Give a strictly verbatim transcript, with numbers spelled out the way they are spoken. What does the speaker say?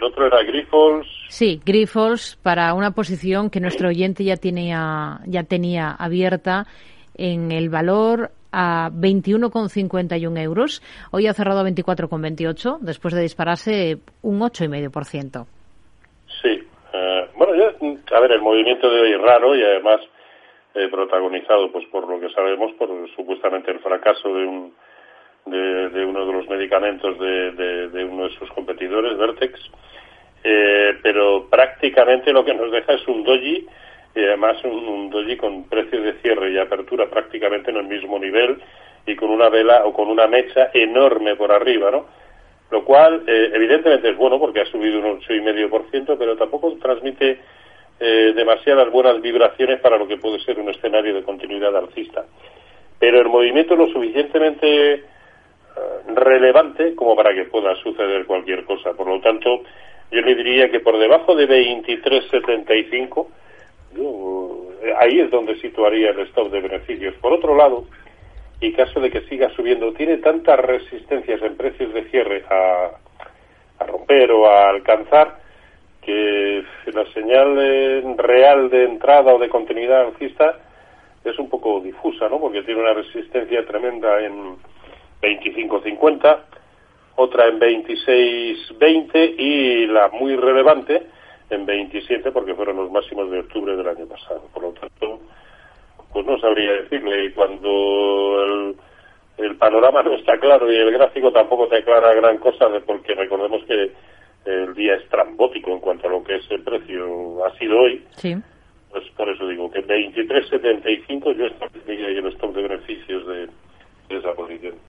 el otro era Grifols. Sí, Grifols, para una posición que nuestro oyente ya tenía, ya tenía abierta en el valor a veintiuno con cincuenta y uno euros. Hoy ha cerrado a veinticuatro con veintiocho, después de dispararse un ocho coma cinco por ciento. Sí. Eh, bueno, ya, a ver, el movimiento de hoy es raro y además eh, protagonizado, pues por lo que sabemos, por supuestamente el fracaso de un de, de uno de los medicamentos de, de, de uno de sus competidores, Vertex. Eh, pero prácticamente lo que nos deja es un doji, y además un, un doji con precio de cierre y apertura prácticamente en el mismo nivel y con una vela o con una mecha enorme por arriba, ¿no? Lo cual eh, evidentemente es bueno porque ha subido un ocho coma cinco por ciento, pero tampoco transmite eh, demasiadas buenas vibraciones para lo que puede ser un escenario de continuidad alcista. Pero el movimiento es lo suficientemente eh, relevante como para que pueda suceder cualquier cosa. Por lo tanto, yo le diría que por debajo de veintitrés setenta y cinco, yo, ahí es donde situaría el stop de beneficios. Por otro lado, y caso de que siga subiendo, tiene tantas resistencias en precios de cierre a, a romper o a alcanzar, que la señal eh, real de entrada o de continuidad alcista es un poco difusa, ¿no? Porque tiene una resistencia tremenda en veinticinco cincuenta, otra en veintiséis veinte y la muy relevante en veintisiete, porque fueron los máximos de octubre del año pasado. Por lo tanto, pues no sabría decirle. Y cuando el, el panorama no está claro y el gráfico tampoco te aclara gran cosa, de porque recordemos que el día es trambótico en cuanto a lo que es el precio, ha sido hoy. Sí. Pues por eso digo que veintitrés setenta y cinco yo establecería ahí el stop de beneficios de, de esa posición.